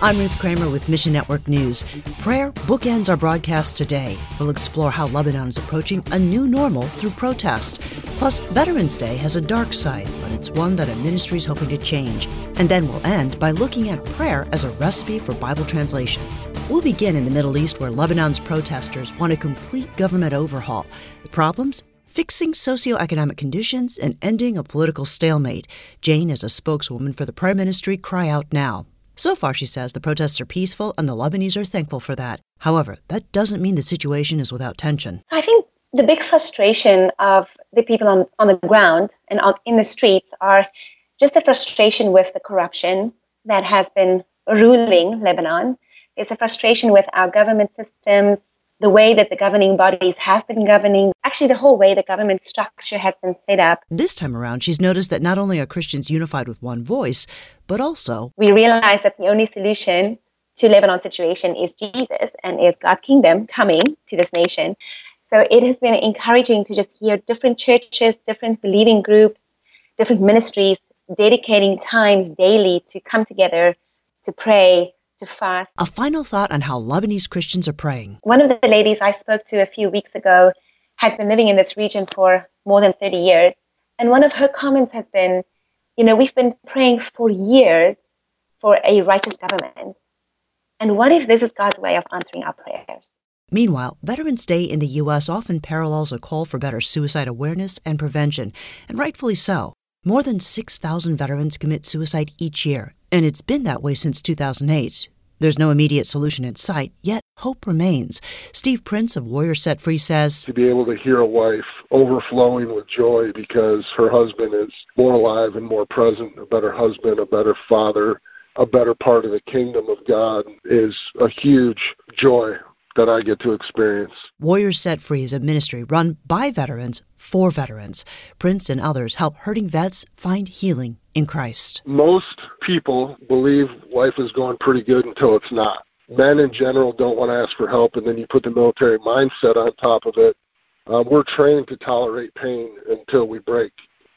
I'm Ruth Kramer with Mission Network News. Prayer bookends our broadcast today. We'll explore how Lebanon is approaching a new normal through protest. Plus, Veterans Day has a dark side, but it's one that a ministry is hoping to change. And then we'll end by looking at prayer as a recipe for Bible translation. We'll begin in the Middle East, where Lebanon's protesters want a complete government overhaul. The problems? Fixing socioeconomic conditions and ending a political stalemate. Jane is a spokeswoman for the prayer ministry Cry Out Now. So far, she says, the protests are peaceful and the Lebanese are thankful for that. However, that doesn't mean the situation is without tension. I think the big frustration of the people on the ground and in the streets are just the frustration with the corruption that has been ruling Lebanon. There's a frustration with our government systems, the way that the governing bodies have been governing, actually the whole way the government structure has been set up. This time around, she's noticed that not only are Christians unified with one voice, but also we realize that the only solution to Lebanon's situation is Jesus and is God's kingdom coming to this nation. So it has been encouraging to just hear different churches, different believing groups, different ministries dedicating times daily to come together, to pray, to fast. A final thought on how Lebanese Christians are praying. One of the ladies I spoke to a few weeks ago had been living in this region for more than 30 years. And one of her comments has been, we've been praying for years for a righteous government. And what if this is God's way of answering our prayers? Meanwhile, Veterans Day in the U.S. often parallels a call for better suicide awareness and prevention, and rightfully so. More than 6,000 veterans commit suicide each year, and it's been that way since 2008. There's no immediate solution in sight, yet hope remains. Steve Prince of Warriors Set Free says, to be able to hear a wife overflowing with joy because her husband is more alive and more present, a better husband, a better father, a better part of the kingdom of God is a huge joy that I get to experience. Warriors Set Free is a ministry run by veterans for veterans. Prince and others help hurting vets find healing in Christ. Most people believe life is going pretty good until it's not. Men in general don't want to ask for help, and then you put the military mindset on top of it. We're trained to tolerate pain until we break.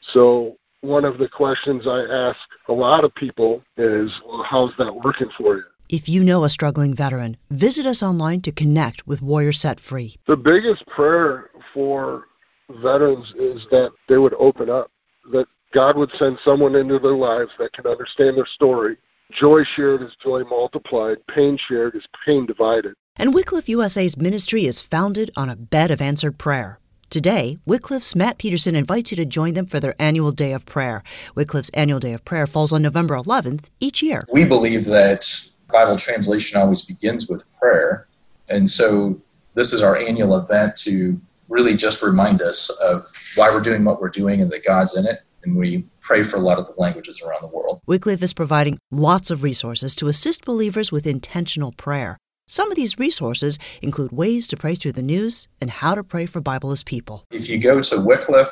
So one of the questions I ask a lot of people is, well, how's that working for you? If you know a struggling veteran, visit us online to connect with Warriors Set Free. The biggest prayer for veterans is that they would open up, that God would send someone into their lives that can understand their story. Joy shared is joy multiplied. Pain shared is pain divided. And Wycliffe USA's ministry is founded on a bed of answered prayer. Today, Wycliffe's Matt Peterson invites you to join them for their annual Day of Prayer. Wycliffe's annual Day of Prayer falls on November 11th each year. We believe that Bible translation always begins with prayer. And so this is our annual event to really just remind us of why we're doing what we're doing and that God's in it. And we pray for a lot of the languages around the world. Wycliffe is providing lots of resources to assist believers with intentional prayer. Some of these resources include ways to pray through the news and how to pray for Bibleless people. If you go to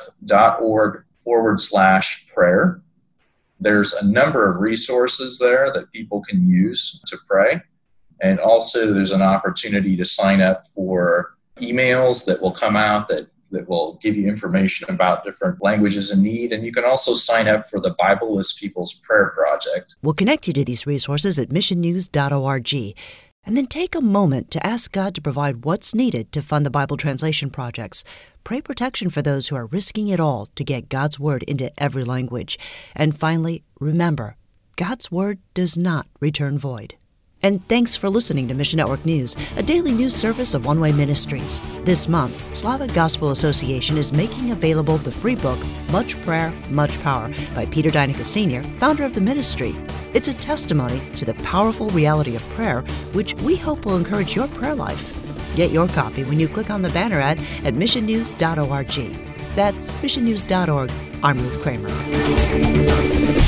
wycliffe.org/prayer, there's a number of resources there that people can use to pray. And also there's an opportunity to sign up for emails that will come out that will give you information about different languages in need. And you can also sign up for the Bibleless People's Prayer Project. We'll connect you to these resources at missionnews.org. And then take a moment to ask God to provide what's needed to fund the Bible translation projects. Pray protection for those who are risking it all to get God's Word into every language. And finally, remember, God's Word does not return void. And thanks for listening to Mission Network News, a daily news service of One Way Ministries. This month, Slavic Gospel Association is making available the free book, Much Prayer, Much Power, by Peter Deinicke Sr., founder of the ministry. It's a testimony to the powerful reality of prayer, which we hope will encourage your prayer life. Get your copy when you click on the banner ad at missionnews.org. That's missionnews.org. I'm Ruth Kramer.